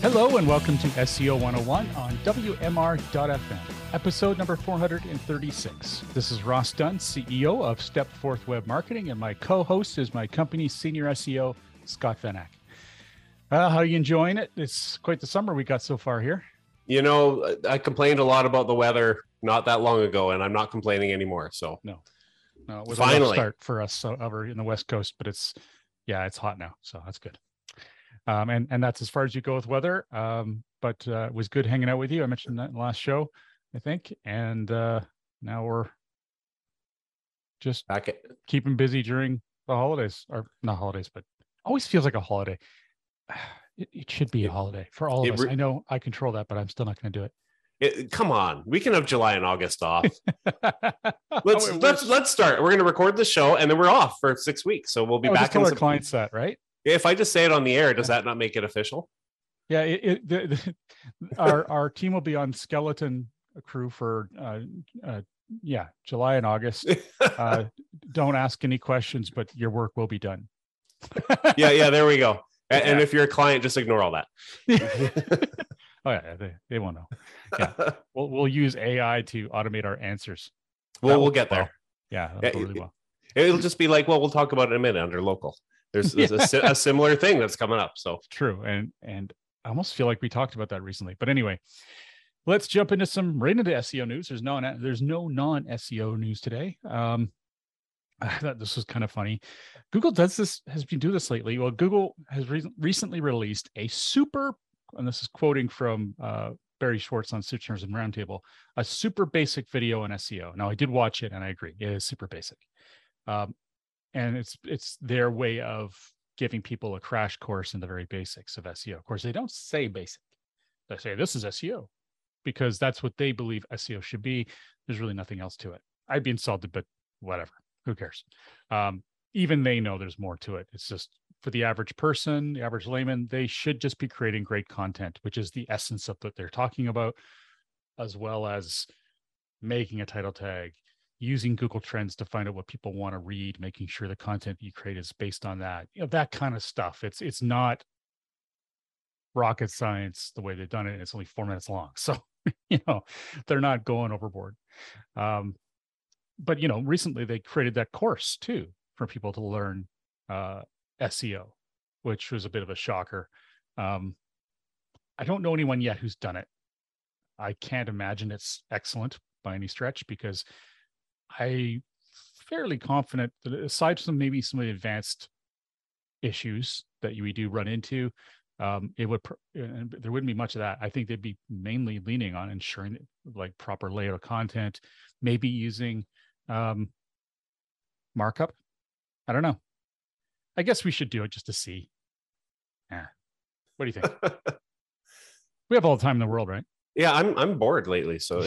Hello and welcome to SEO 101 on WMR.FM, episode number 436. This is Ross Dunn, CEO of Stepforth Web Marketing, and my co-host is my company's senior SEO, Scott Van Ack. How are you enjoying it? It's quite the summer we got so far here. You know, I complained a lot about the weather not that long ago, and I'm not complaining anymore. So no, it was finally a rough start for us over in the West Coast, but it's hot now, so that's good. And that's as far as you go with weather. But it was good hanging out with you. I mentioned that in the last show, I think. And now we're just keeping busy during the holidays, or not holidays, but always feels like a holiday. It should be a holiday for all of us. I know I control that, but I'm still not going to do it. Come on, we can have July and August off. Let's start. We're going to record the show, and then we're off for 6 weeks. So we'll be back in our client set, right? If I just say it on the air, does that not make it official? Yeah, our team will be on skeleton crew for July and August. Don't ask any questions, but your work will be done. yeah, there we go. And if you're a client, just ignore all that. Oh yeah, they won't know. Yeah, we'll use AI to automate our answers. We'll get there. Yeah, that'll go really well. It'll just be like, we'll talk about it in a minute under local. There's a similar thing that's coming up. So true, and I almost feel like we talked about that recently. But anyway, let's jump into right into SEO news. There's no non-SEO news today. I thought this was kind of funny. Google has been doing this lately. Well, Google has recently released a super, and this is quoting from Barry Schwartz on Search Engine Roundtable, a super basic video on SEO. Now, I did watch it, and I agree, it is super basic. And it's their way of giving people a crash course in the very basics of SEO. Of course, they don't say basic. They say this is SEO because that's what they believe SEO should be. There's really nothing else to it. I'd be insulted, but whatever. Who cares? Even they know there's more to it. It's just for the average person, the average layman, they should just be creating great content, which is the essence of what they're talking about, as well as making a title tag, using Google Trends to find out what people want to read, making sure the content you create is based on that, that kind of stuff. It's not rocket science the way they've done it. And it's only 4 minutes long. So, they're not going overboard. But, recently they created that course too for people to learn SEO, which was a bit of a shocker. I don't know anyone yet who's done it. I can't imagine it's excellent by any stretch, because I'm fairly confident that aside from maybe some of the advanced issues that we do run into, there wouldn't be much of that. I think they'd be mainly leaning on ensuring like proper layout of content, maybe using markup. I don't know. I guess we should do it just to see. Yeah. What do you think? We have all the time in the world, right? Yeah, I'm bored lately, so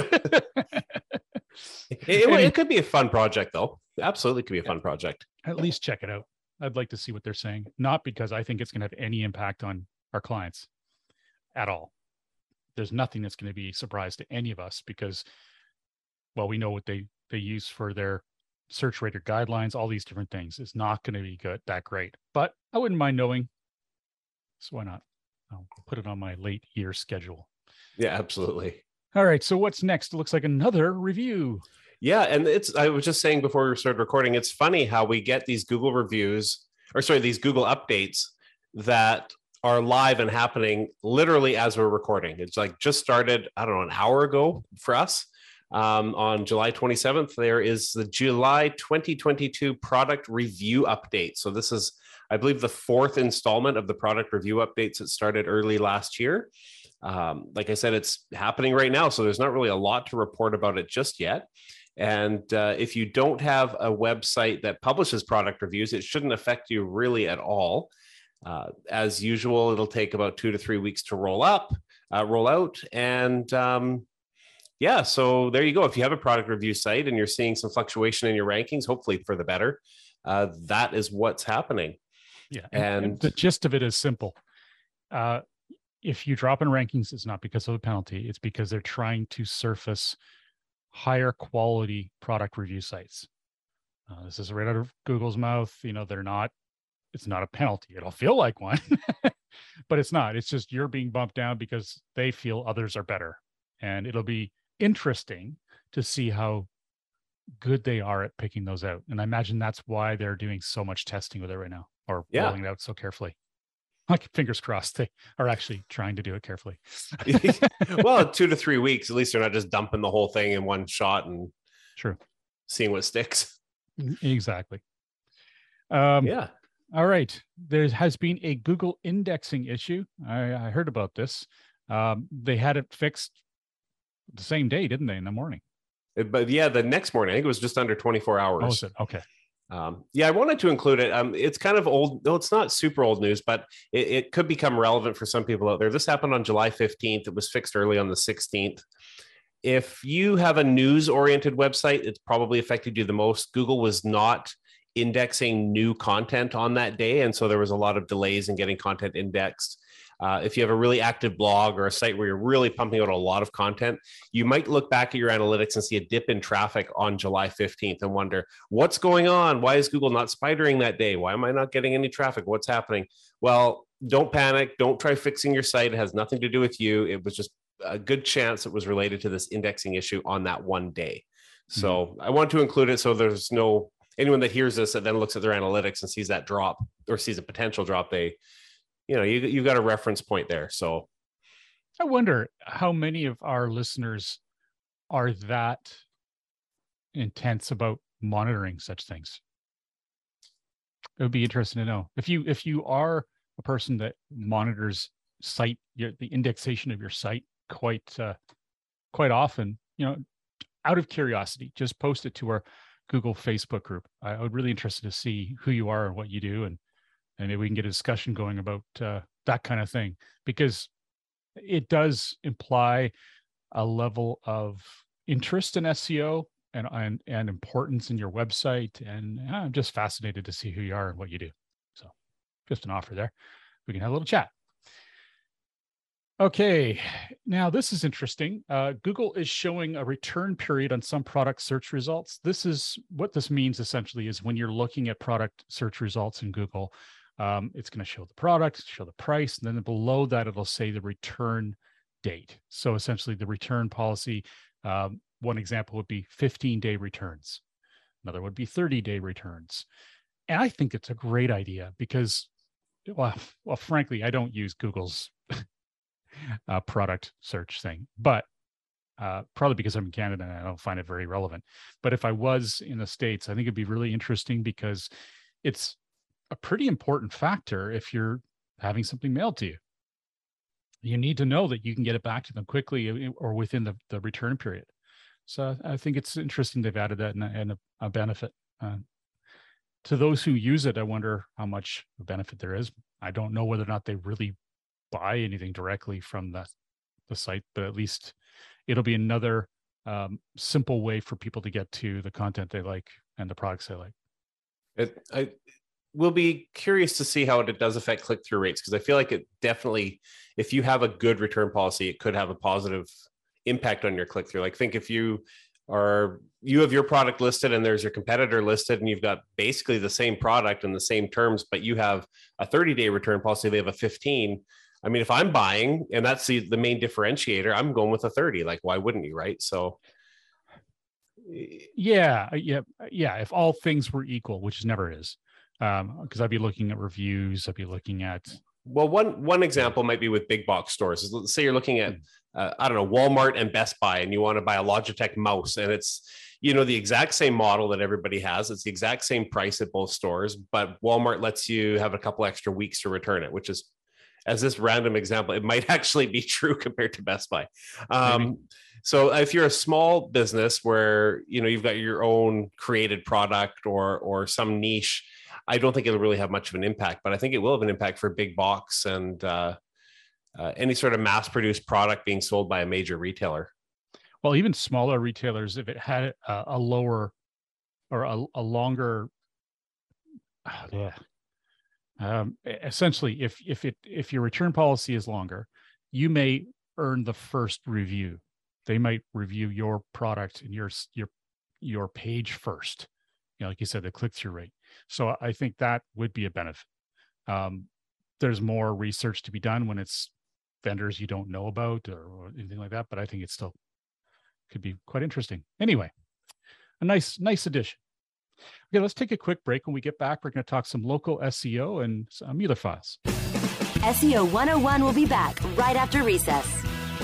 it could be a fun project, though. Absolutely could be a fun project. At least check it out. I'd like to see what they're saying. Not because I think it's going to have any impact on our clients at all. There's nothing that's going to be a surprise to any of us because, well, we know what they use for their search rater guidelines, all these different things. It's not going to be that great. But I wouldn't mind knowing. So why not? I'll put it on my late year schedule. Yeah, absolutely. All right. So what's next? It looks like another review. Yeah. And I was just saying before we started recording, it's funny how we get these Google these Google updates that are live and happening literally as we're recording. It's like just started, I don't know, an hour ago for us. On July 27th, there is the July 2022 product review update. So this is, I believe, the 4th installment of the product review updates that started early last year. Like I said, it's happening right now, so there's not really a lot to report about it just yet. And if you don't have a website that publishes product reviews, it shouldn't affect you really at all. As usual, it'll take about 2 to 3 weeks to roll out. And so there you go. If you have a product review site and you're seeing some fluctuation in your rankings, hopefully for the better, that is what's happening. Yeah. And the gist of it is simple. If you drop in rankings, it's not because of a penalty. It's because they're trying to surface higher quality product review sites. This is right out of Google's mouth. It's not a penalty. It'll feel like one, but it's not. It's just you're being bumped down because they feel others are better. And it'll be interesting to see how good they are at picking those out. And I imagine that's why they're doing so much testing with it right now, or rolling it out so carefully. Like, fingers crossed they are actually trying to do it carefully. Well, 2 to 3 weeks, at least they're not just dumping the whole thing in one shot and seeing what sticks. Exactly. Yeah. All right. There has been a Google indexing issue. I heard about this. They had it fixed the same day, didn't they, in the morning? But yeah, the next morning, I think it was just under 24 hours. Oh, is it? Okay. Yeah, I wanted to include it. It's kind of old. No, it's not super old news, but it could become relevant for some people out there. This happened on July 15th. It was fixed early on the 16th. If you have a news-oriented website, it's probably affected you the most. Google was not indexing new content on that day, and so there was a lot of delays in getting content indexed. If you have a really active blog or a site where you're really pumping out a lot of content, you might look back at your analytics and see a dip in traffic on July 15th and wonder, what's going on? Why is Google not spidering that day? Why am I not getting any traffic? What's happening? Well, don't panic. Don't try fixing your site. It has nothing to do with you. It was just a good chance it was related to this indexing issue on that one day. So I want to include it so there's no anyone that hears this and then looks at their analytics and sees that drop or sees a potential drop, you've got a reference point there. So I wonder how many of our listeners are that intense about monitoring such things. It would be interesting to know. If you are a person that monitors the indexation of your site quite often, out of curiosity, just post it to our Google Facebook group. I would really interested to see who you are and what you do, and maybe we can get a discussion going about that kind of thing, because it does imply a level of interest in SEO and importance in your website. And I'm just fascinated to see who you are and what you do. So just an offer there. We can have a little chat. Okay, now this is interesting. Google is showing a return period on some product search results. What this means essentially is when you're looking at product search results in Google, it's going to show the product, show the price, and then below that, it'll say the return date. So essentially the return policy, one example would be 15-day returns. Another would be 30-day returns. And I think it's a great idea because, well, frankly, I don't use Google's product search thing, but probably because I'm in Canada and I don't find it very relevant. But if I was in the States, I think it'd be really interesting because it's a pretty important factor if you're having something mailed to you. You need to know that you can get it back to them quickly or within the return period. So I think it's interesting they've added that and a benefit. To those who use it, I wonder how much of a benefit there is. I don't know whether or not they really buy anything directly from the site, but at least it'll be another simple way for people to get to the content they like and the products they like. I will be curious to see how it does affect click-through rates, because I feel like it definitely, if you have a good return policy, it could have a positive impact on your click-through. Like, think if you have your product listed and there's your competitor listed and you've got basically the same product and the same terms, but you have a 30-day return policy, they have a 15. I mean, if I'm buying and that's the main differentiator, I'm going with a 30. Like, why wouldn't you, right? So yeah. If all things were equal, which never is, because I'd be looking at reviews. I'd be looking at. Well, one example might be with big box stores. Let's say you're looking at, I don't know, Walmart and Best Buy, and you want to buy a Logitech mouse, and it's, the exact same model that everybody has. It's the exact same price at both stores, but Walmart lets you have a couple extra weeks to return it, which is, as this random example, it might actually be true compared to Best Buy. So if you're a small business where, you've got your own created product or some niche, I don't think it'll really have much of an impact, but I think it will have an impact for big box and any sort of mass produced product being sold by a major retailer. Well, even smaller retailers, if it had a lower or a longer, essentially, if your return policy is longer, you may earn the first review. They might review your product and your page first. Like you said, the click-through rate. So I think that would be a benefit. there's more research to be done when it's vendors you don't know about or anything like that. But I think it still could be quite interesting. Anyway, a nice addition. Okay, let's take a quick break. When we get back, we're going to talk some local SEO and some Mueller files. SEO 101 will be back right after recess.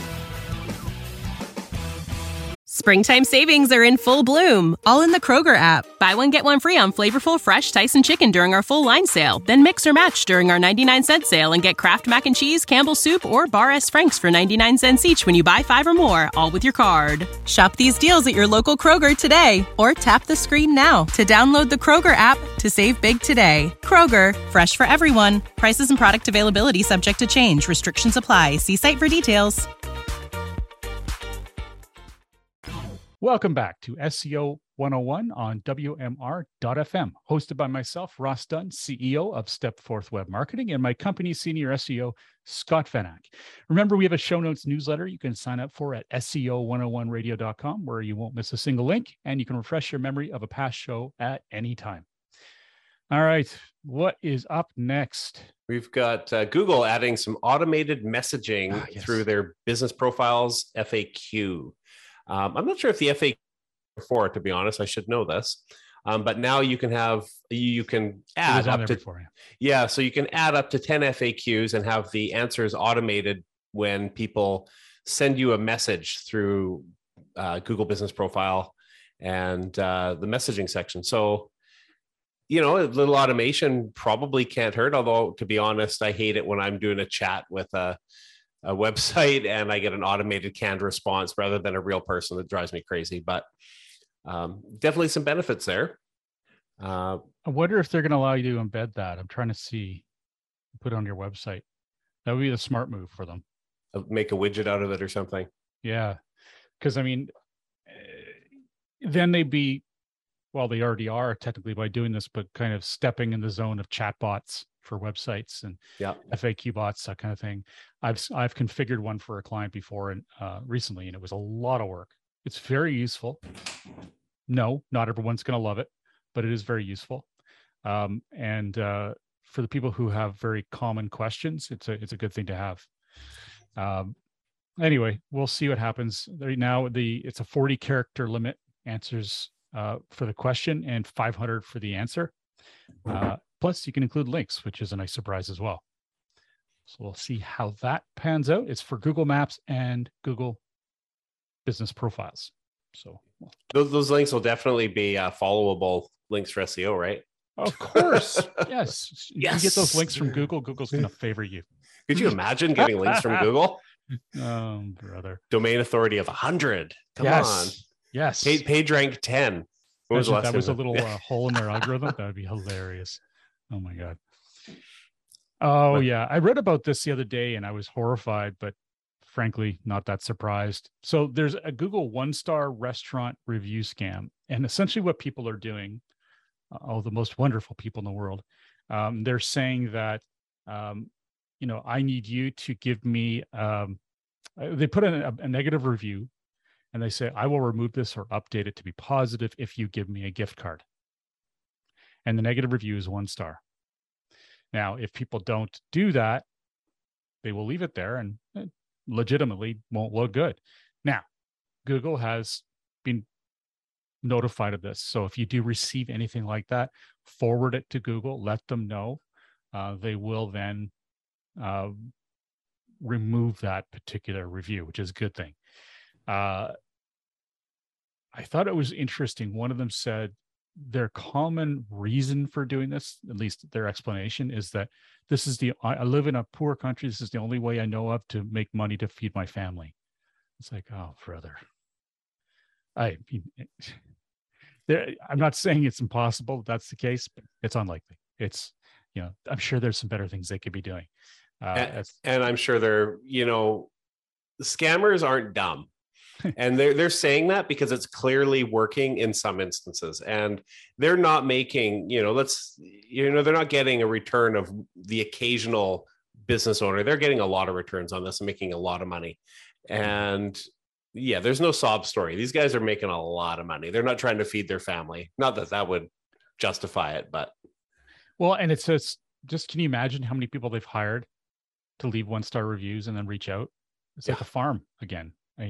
Springtime savings are in full bloom, all in the Kroger app. Buy one, get one free on flavorful, fresh Tyson chicken during our full line sale. Then mix or match during our 99-cent sale and get Kraft Mac and Cheese, Campbell's Soup, or Bar S. Frank's for 99 cents each when you buy 5 or more, all with your card. Shop these deals at your local Kroger today, or tap the screen now to download the Kroger app to save big today. Kroger, fresh for everyone. Prices and product availability subject to change. Restrictions apply. See site for details. Welcome back to SEO 101 on WMR.FM, hosted by myself, Ross Dunn, CEO of Stepforth Web Marketing, and my company's senior SEO, Scott Vanak. Remember, we have a show notes newsletter you can sign up for at SEO101radio.com, where you won't miss a single link, and you can refresh your memory of a past show at any time. All right, what is up next? We've got Google adding some automated messaging through their business profiles FAQ. I'm not sure if the FAQ before, to be honest, I should know this. But now you can add up to so you can add up to 10 FAQs and have the answers automated when people send you a message through Google Business Profile and the messaging section. So, a little automation probably can't hurt. Although, to be honest, I hate it when I'm doing a chat with a website and I get an automated canned response rather than a real person. That drives me crazy, but definitely some benefits there. I wonder if they're going to allow you to embed that. I'm trying to see, put it on your website. That would be the smart move for them. Make a widget out of it or something. Yeah. Because then they'd be, well, they already are technically by doing this, but kind of stepping in the zone of chatbots for websites and FAQ bots, that kind of thing. I've configured one for a client before and recently, and it was a lot of work. It's very useful. No, not everyone's going to love it, but it is very useful. And for the people who have very common questions, it's a good thing to have. Anyway, we'll see what happens. Right now, it's a 40 character limit answers for the question and 500 for the answer. Plus, you can include links, which is a nice surprise as well. So we'll see how that pans out. It's for Google Maps and Google Business Profiles. So those links will definitely be followable links for SEO, right? Of course. Yes. You get those links from Google. Google's going to favor you. Could you imagine getting links from Google? Oh, brother. Domain authority of 100. Come on. Yes. Page rank 10. That was a little hole in their algorithm. That would be hilarious. Oh my God. Oh yeah. I read about this the other day and I was horrified, but frankly, not that surprised. So there's a Google 1-star restaurant review scam. And essentially what people are doing, the most wonderful people in the world, they're saying that, I need you to give me, they put in a negative review and they say, I will remove this or update it to be positive if you give me a gift card. And the negative review is 1 star. Now, if people don't do that, they will leave it there and it legitimately won't look good. Now, Google has been notified of this. So if you do receive anything like that, forward it to Google, let them know. They will then remove that particular review, which is a good thing. I thought it was interesting. One of them said their common reason for doing this, at least their explanation, is that I live in a poor country. This is the only way I know of to make money to feed my family. It's like, oh, brother. I'm not saying it's impossible if that's the case, but it's unlikely. It's, I'm sure there's some better things they could be doing. And I'm sure scammers aren't dumb. And they're saying that because it's clearly working in some instances, and they're not making, they're not getting a return of the occasional business owner. They're getting a lot of returns on this and making a lot of money. And there's no sob story. These guys are making a lot of money. They're not trying to feed their family. Not that would justify it, but. Well, and it says just can you imagine how many people they've hired to leave 1-star reviews and then reach out? It's like a farm again.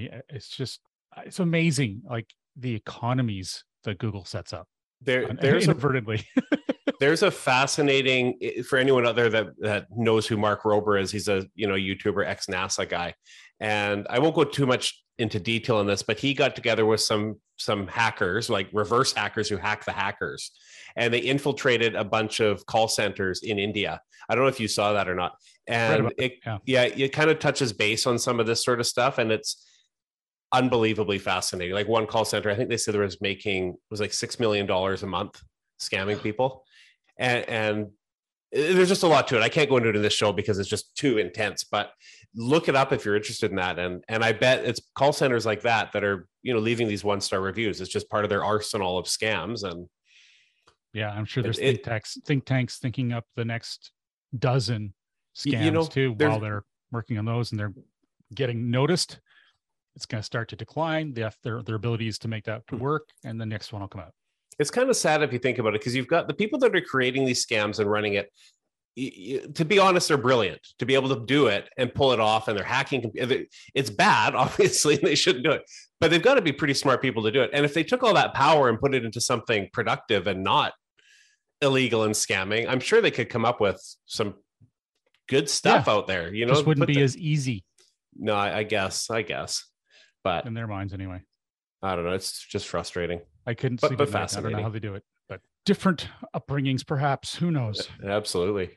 It's amazing, like the economies that Google sets up. There's inadvertently. There's a fascinating, for anyone out there that knows who Mark Rober is. He's a YouTuber, ex-NASA guy, and I won't go too much into detail on this, but he got together with some hackers, like reverse hackers who hack the hackers, and they infiltrated a bunch of call centers in India. I don't know if you saw that or not. And it kind of touches base on some of this sort of stuff, and it's unbelievably fascinating. Like one call center, I think they said was like $6 million a month scamming people. And there's just a lot to it. I can't go into it in this show because it's just too intense, but look it up if you're interested in that. And I bet it's call centers like that are, leaving these 1-star reviews. It's just part of their arsenal of scams. And yeah, I'm sure there's think tanks thinking up the next dozen scams too, while they're working on those and they're getting noticed. It's going to start to decline. They have their abilities to make that to work, and the next one will come out. It's kind of sad if you think about it, because you've got the people that are creating these scams and running it. To be honest, they're brilliant to be able to do it and pull it off, and they're hacking. It's bad, obviously, and they shouldn't do it, but they've got to be pretty smart people to do it. And if they took all that power and put it into something productive and not illegal and scamming, I'm sure they could come up with some good stuff out there. Just wouldn't be as easy. No, I guess, but in their minds anyway. I don't know. It's just frustrating. I couldn't sleep at night. I don't know how they do it, but different upbringings, perhaps. Who knows? Absolutely.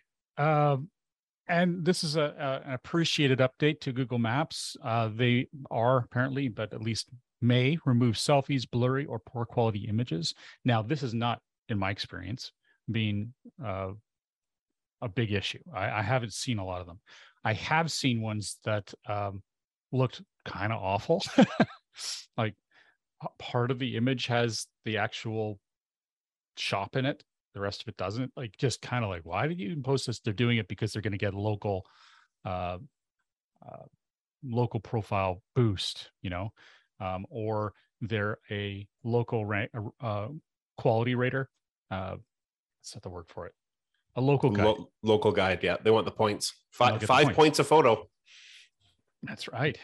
And this is an appreciated update to Google Maps. They are apparently, but at least may remove selfies, blurry, or poor quality images. Now, this is not, in my experience, being a big issue. I haven't seen a lot of them. I have seen ones that looked kind of awful. Like part of the image has the actual shop in it, the rest of it doesn't. Like, just kind of like, why did you even post this? They're doing it because they're going to get local profile boost, or they're a local quality rater. What's that the word for it? A local guide. Local guide, yeah. They want the points. Five points a photo. That's right.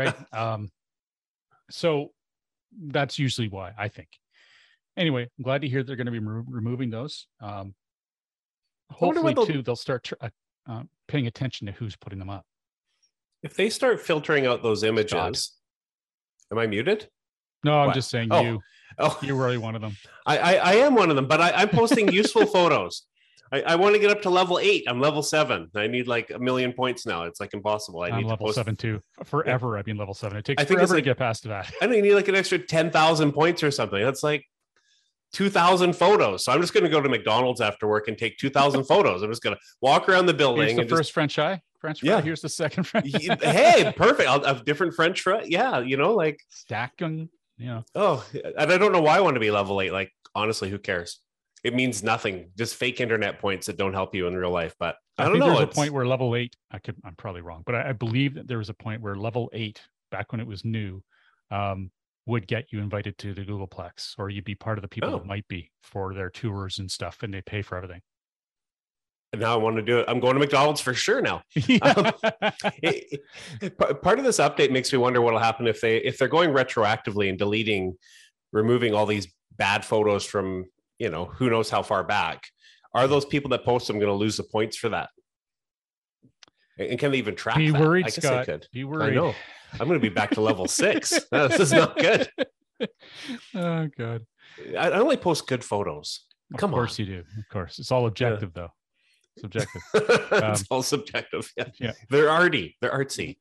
So that's usually why, I think. Anyway, I'm glad to hear they're going to be removing those. Hopefully, too, they'll start paying attention to who's putting them up. If they start filtering out those images, am I muted? No, I'm just saying you're really one of them. I am one of them, but I'm posting useful photos. I want to get up to level 8. I'm level 7. I need like 1 million points now. It's like impossible. I'm level 7 too. Forever, I've been level 7. It takes forever to get past that. I think you need like an extra 10,000 points or something. That's like 2,000 photos. So I'm just going to go to McDonald's after work and take 2,000 photos. I'm just going to walk around the building. Here's the first French fry. Yeah. Here's the second French. Hey, perfect. I'll have different French fry. Yeah, like stacking. Oh, and I don't know why I want to be level 8. Like, honestly, who cares? It means nothing. Just fake internet points that don't help you in real life. But I don't know. There's a point where level 8, I'm probably wrong, but I believe that there was a point where level 8, back when it was new, would get you invited to the Googleplex, or you'd be part of the people that might be for their tours and stuff, and they pay for everything. And now I want to do it. I'm going to McDonald's for sure now. Part of this update makes me wonder what will happen if they're going retroactively and removing all these bad photos from, who knows how far back. Are those people that post them going to lose the points for that? And can they even track that? Be worried, I guess Scott. they could. Be worried. I know. I'm going to be back to level 6. This is not good. Oh, God. I only post good photos. Come on. Of course you do. Of course. It's all objective, though. Subjective. It's all subjective. Yeah. They're arty. They're artsy.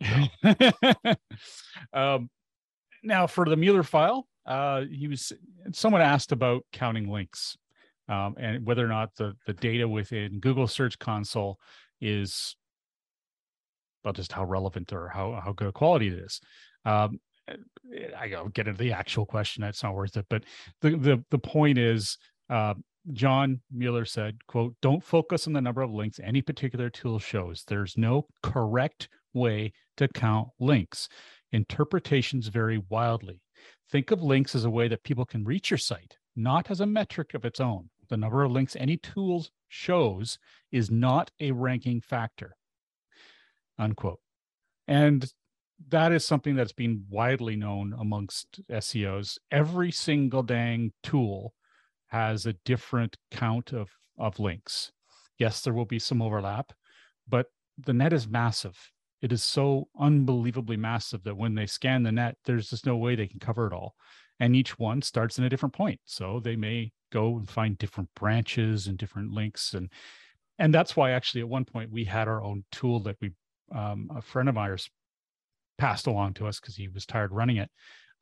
Now, for the Mueller file, someone asked about counting links and whether or not the data within Google Search Console is just how relevant or how good a quality it is. I'll get into the actual question. That's not worth it. But the point is, John Mueller said, quote, "Don't focus on the number of links any particular tool shows. There's no correct way to count links. Interpretations vary wildly. Think of links as a way that people can reach your site, not as a metric of its own. the number of links any tool shows is not a ranking factor, unquote. And that is something that's been widely known amongst SEOs. Every single dang tool has a different count of links. Yes, there will be some overlap, but the net is massive. It is so unbelievably massive that when they scan the net, there's just no way they can cover it all. And each one starts in a different point. So they may go and find different branches and different links. And that's why actually at one point we had our own tool that we, a friend of ours passed along to us because he was tired running it.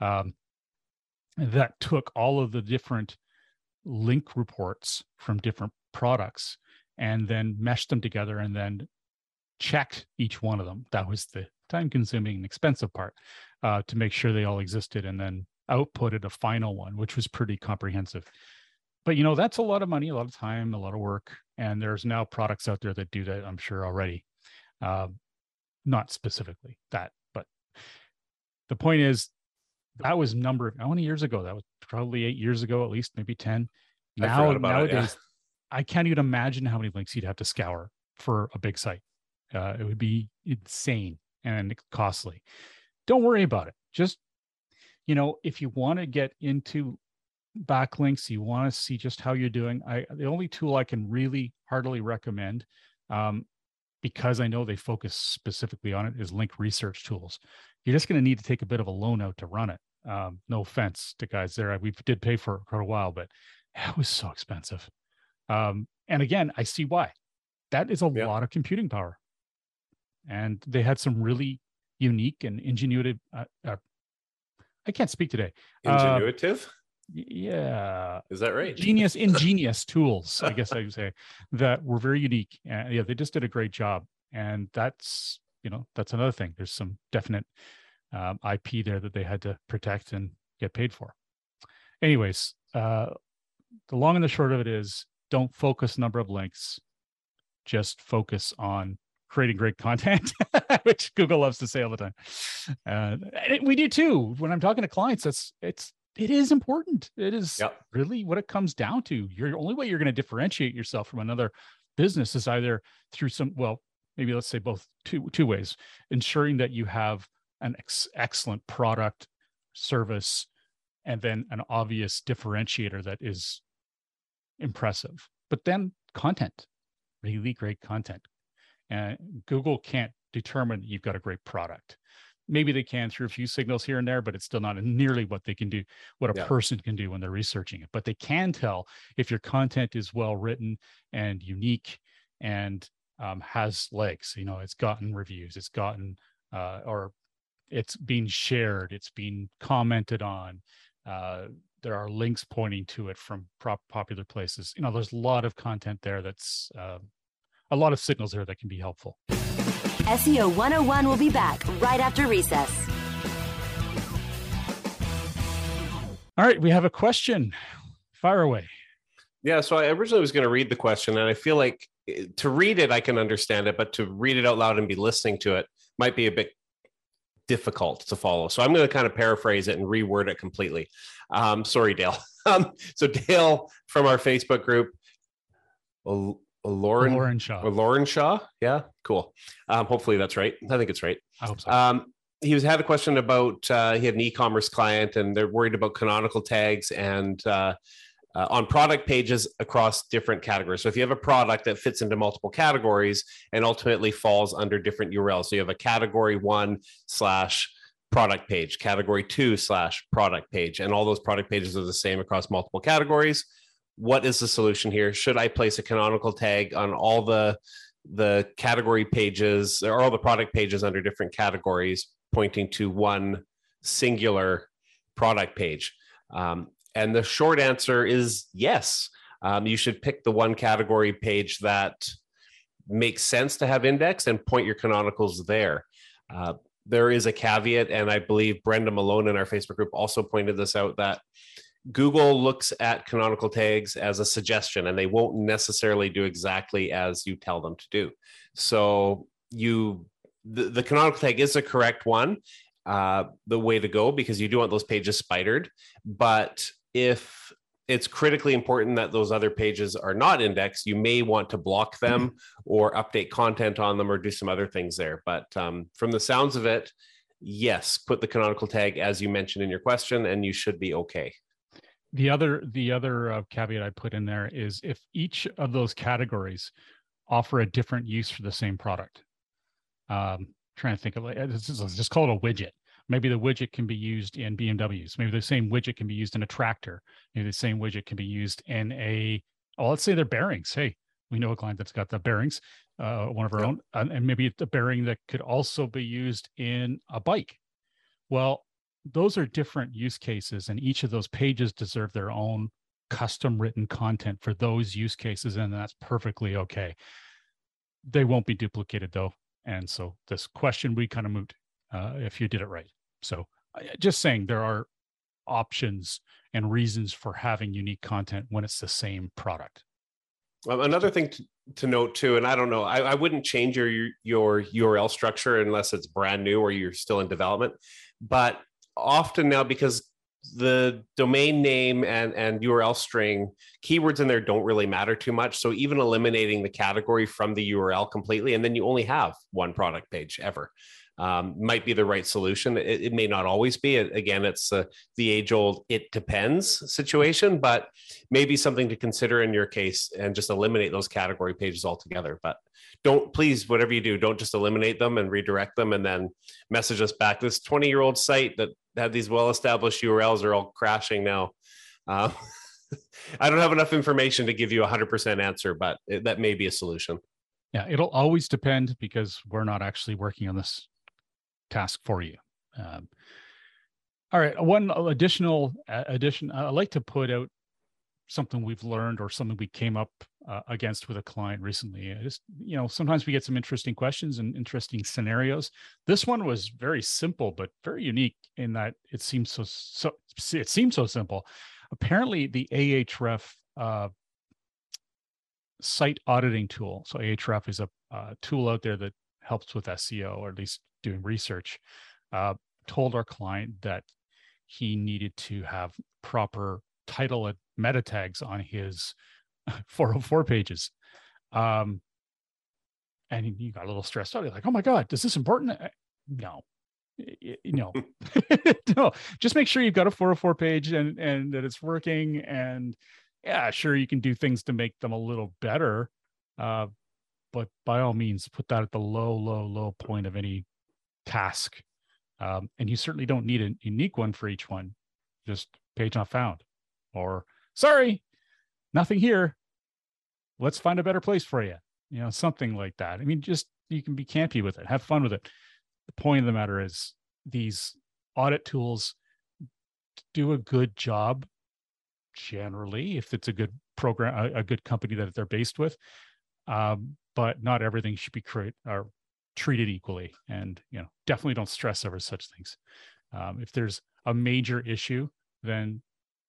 That took all of the different link reports from different products and then meshed them together and then checked each one of them. That was the time-consuming and expensive part, to make sure they all existed, and then outputted a final one, which was pretty comprehensive. But that's a lot of money, a lot of time, a lot of work, and there's now products out there that do that, I'm sure, already. Not specifically that, but the point is, that was how many years ago? That was probably 8 years ago, at least, maybe 10. Nowadays, I can't even imagine how many links you'd have to scour for a big site. It would be insane and costly. Don't worry about it. Just, if you want to get into backlinks, you want to see just how you're doing. The only tool I can really heartily recommend, because I know they focus specifically on it, is Link Research Tools. You're just going to need to take a bit of a loan out to run it. No offense to guys there. We did pay for it for a while, but it was so expensive. And again, I see why. That is a lot of computing power. And they had some really unique and ingenuitive, I can't speak today. Ingenuitive? Yeah. Is that right? Ingenious tools, I guess I would say, that were very unique. Yeah, they just did a great job. And that's another thing. There's some definite IP there that they had to protect and get paid for. Anyways, the long and the short of it is, don't focus number of links. Just focus on creating great content, which Google loves to say all the time. And we do too. When I'm talking to clients, it is important. It is really what it comes down to. Your only way you're going to differentiate yourself from another business is either through maybe let's say both two ways: ensuring that you have an excellent product, service, and then an obvious differentiator that is impressive. But then content, really great content. And Google can't determine you've got a great product. Maybe they can through a few signals here and there, but it's still not nearly what they can do, what a person can do when they're researching it. But they can tell if your content is well written and unique and has legs. It's gotten reviews, it's gotten or it's being shared, it's being commented on. There are links pointing to it from popular places. There's a lot of content there that's a lot of signals there that can be helpful. SEO 101 will be back right after recess. All right, we have a question. Fire away. Yeah, so I originally was going to read the question, and I feel like to read it, I can understand it, but to read it out loud and be listening to it might be a bit difficult to follow. So I'm going to kind of paraphrase it and reword it completely. Sorry, Dale. So Dale from our Facebook group, Lauren Shaw. Yeah, cool. Hopefully that's right. I think it's right. I hope so. He had a question about, he had an e-commerce client and they're worried about canonical tags and on product pages across different categories. So if you have a product that fits into multiple categories and ultimately falls under different URLs, so you have a category 1/product page, category 2/product page, and all those product pages are the same across multiple categories. What is the solution here? Should I place a canonical tag on all the category pages or all the product pages under different categories pointing to one singular product page? And the short answer is yes. You should pick the one category page that makes sense to have indexed and point your canonicals there. There is a caveat, and I believe Brenda Malone in our Facebook group also pointed this out, that Google looks at canonical tags as a suggestion, and they won't necessarily do exactly as you tell them to do. So the canonical tag is the correct one, the way to go, because you do want those pages spidered. But if it's critically important that those other pages are not indexed. You may want to block them or update content on them or do some other things there. But from the sounds of it, yes, put the canonical tag as you mentioned in your question, and you should be okay. The other caveat I put in there is if each of those categories offer a different use for the same product. Trying to think of let's just call it a widget. Maybe the widget can be used in BMWs. Maybe the same widget can be used in a tractor. Maybe the same widget can be used in let's say they're bearings. Hey, we know a client that's got the bearings, one of our own, and maybe it's a bearing that could also be used in a bike. Well, those are different use cases, and each of those pages deserve their own custom written content for those use cases, and that's perfectly okay. They won't be duplicated though. And so this question we kind of moot if you did it right. So just saying there are options and reasons for having unique content when it's the same product. Another thing to note too, and I don't know, I wouldn't change your URL structure unless it's brand new or you're still in development. But often now, because the domain name and URL string keywords in there don't really matter too much. So even eliminating the category from the URL completely, and then you only have one product page ever, might be the right solution. It may not always be. Again, it's the age-old "it depends" situation, but maybe something to consider in your case, and just eliminate those category pages altogether. But please, whatever you do, don't just eliminate them and redirect them and then message us back. This 20-year-old site that had these well-established URLs are all crashing now. I don't have enough information to give you a 100% answer, but that may be a solution. Yeah, it'll always depend because we're not actually working on this task for you. All right, one addition. I like to put out something we've learned or something we came up against with a client recently. Sometimes we get some interesting questions and interesting scenarios. This one was very simple, but very unique in that it seems so simple. Apparently, the Ahref site auditing tool. So Ahref is a tool out there that helps with SEO, or at least doing research, told our client that he needed to have proper title and meta tags on his 404 pages. And he got a little stressed out. He's like, oh my God, is this important? No. No. No. Just make sure you've got a 404 page and that it's working. And yeah, sure, you can do things to make them a little better. But by all means, put that at the low point of any task. And you certainly don't need a unique one for each one. Just page not found, or sorry, nothing here. Let's find a better place for you. Something like that. I mean, just, you can be campy with it, have fun with it. The point of the matter is these audit tools do a good job generally, if it's a good program, a good company that they're based with. But not everything should be treated equally, and definitely don't stress over such things. If there's a major issue, then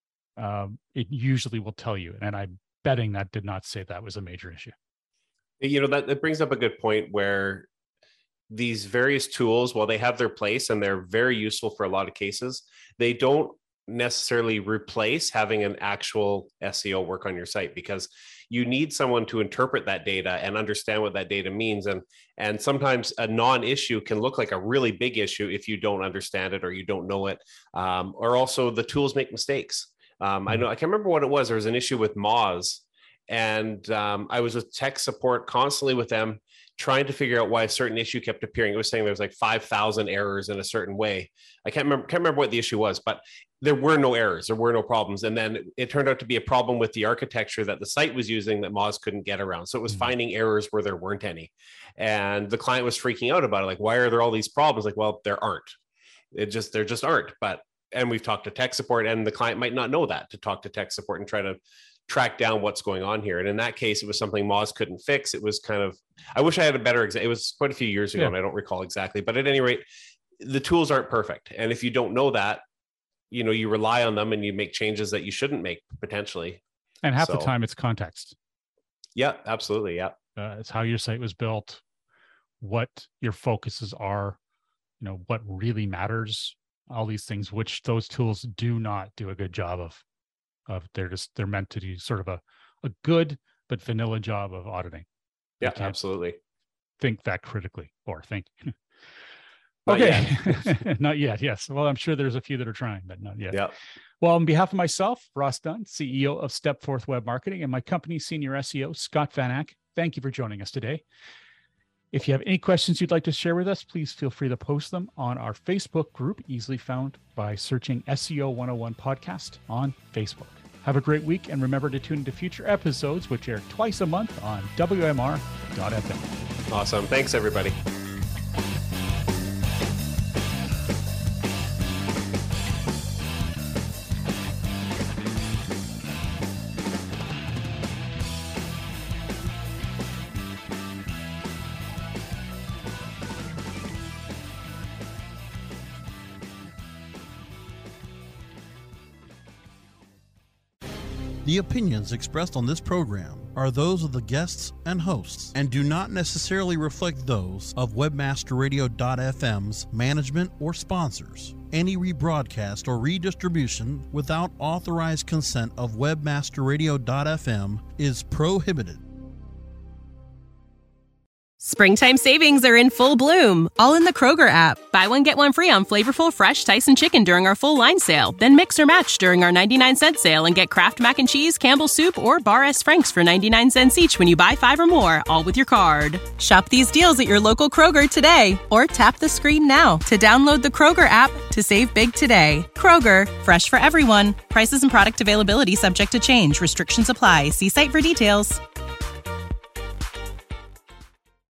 it usually will tell you, and I'm betting that did not say that was a major issue. That brings up a good point where these various tools, while they have their place and they're very useful for a lot of cases, they don't necessarily replace having an actual SEO work on your site, because you need someone to interpret that data and understand what that data means. And sometimes a non-issue can look like a really big issue if you don't understand it or you don't know it. Or also the tools make mistakes. I can't remember what it was. There was an issue with Moz, and I was with tech support constantly with them, trying to figure out why a certain issue kept appearing. It was saying there was like 5,000 errors in a certain way. I can't remember what the issue was, but there were no errors. There were no problems. And then it turned out to be a problem with the architecture that the site was using that Moz couldn't get around. So it was finding errors where there weren't any. And the client was freaking out about it. Like, why are there all these problems? Like, well, there aren't. There just aren't. And we've talked to tech support, and the client might not know that, to talk to tech support and try to track down what's going on here. And in that case, it was something Moz couldn't fix. It was kind of, I wish I had a better example. It was quite a few years ago, and I don't recall exactly, but at any rate, the tools aren't perfect. And if you don't know that, you rely on them and you make changes that you shouldn't make potentially. And half the time it's context. Yeah, absolutely. Yeah. It's how your site was built, what your focuses are, what really matters, all these things, which those tools do not do a good job of. They're meant to do sort of a good but vanilla job of auditing. Yeah, absolutely. Think that critically or think. Not Okay. yet. Not yet. Yes. Well, I'm sure there's a few that are trying, but not yet. Yeah. Well, on behalf of myself, Ross Dunn, CEO of Stepforth Web Marketing, and my company's senior SEO, Scott Van Ack, thank you for joining us today. If you have any questions you'd like to share with us, please feel free to post them on our Facebook group, easily found by searching SEO 101 Podcast on Facebook. Have a great week, and remember to tune into future episodes, which air twice a month on WMR.fm. Awesome. Thanks, everybody. The opinions expressed on this program are those of the guests and hosts and do not necessarily reflect those of WebmasterRadio.fm's management or sponsors. Any rebroadcast or redistribution without authorized consent of WebmasterRadio.fm is prohibited. Springtime savings are in full bloom, all in the Kroger app. Buy one, get one free on flavorful, fresh Tyson chicken during our full line sale. Then mix or match during our 99-cent sale and get Kraft Mac and Cheese, Campbell's Soup, or Bar S. Frank's for 99 cents each when you buy 5 or more, all with your card. Shop these deals at your local Kroger today, or tap the screen now to download the Kroger app to save big today. Kroger, fresh for everyone. Prices and product availability subject to change. Restrictions apply. See site for details.